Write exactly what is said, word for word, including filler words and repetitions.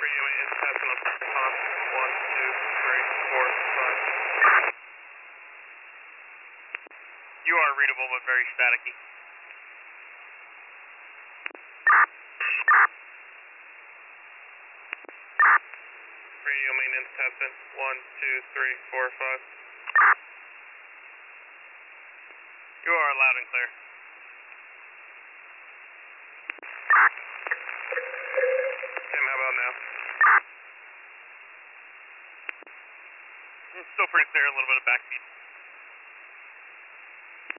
Radio maintenance testing on Tom. One, two, three, four, five. You are readable but very staticky. Radio maintenance testing. One, two, three, four, five. You are loud and clear. Tim, how about now? It's still pretty clear, a little bit of backbeat.